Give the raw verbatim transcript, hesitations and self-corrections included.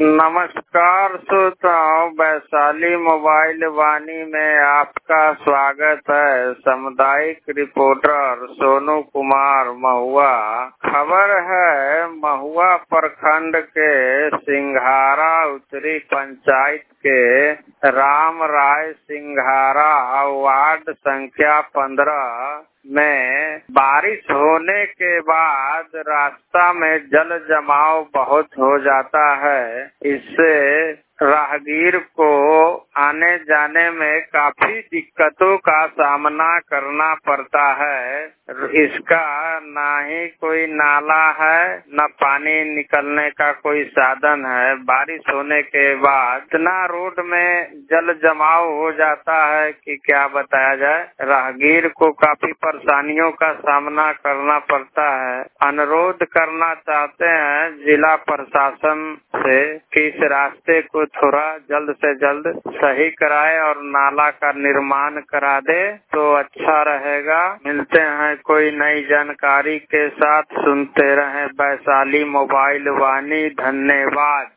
नमस्कार श्रोताओं, वैशाली मोबाइल वाणी में आपका स्वागत है। सामुदायिक रिपोर्टर सोनू कुमार महुआ। खबर है महुआ प्रखंड के सिंघारा उत्तरी पंचायत के राम राय सिंघारा वार्ड संख्या पंद्रह में बारिश होने के बाद रास्ता में जल जमाव बहुत हो जाता है। इससे राहगीर को आने जाने में काफी दिक्कतों का सामना करना पड़ता है। इसका ना ही कोई नाला है, न पानी निकलने का कोई साधन है। बारिश होने के बाद इतना रोड में जल जमाव हो जाता है कि क्या बताया जाए। राहगीर को काफी परेशानियों का सामना करना पड़ता है। अनुरोध करना चाहते हैं जिला प्रशासन से कि इस रास्ते को थोड़ा जल्द से जल्द सही कराए और नाला का निर्माण करा दे तो अच्छा रहेगा। मिलते हैं कोई नई जानकारी के साथ। सुनते रहें वैशाली मोबाइल वाणी। धन्यवाद।